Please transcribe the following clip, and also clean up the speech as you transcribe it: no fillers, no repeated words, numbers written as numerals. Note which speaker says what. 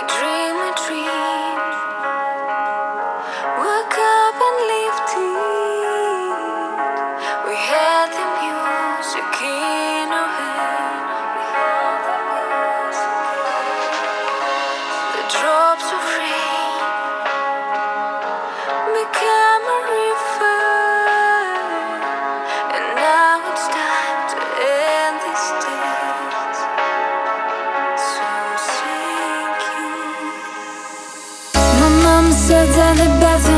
Speaker 1: dream a dream. Woke up and lived it. We had the music in our hand. We had the music. The drops of rain became a river, and now it's time to end this dance. So thank you. My mom said that the bathroom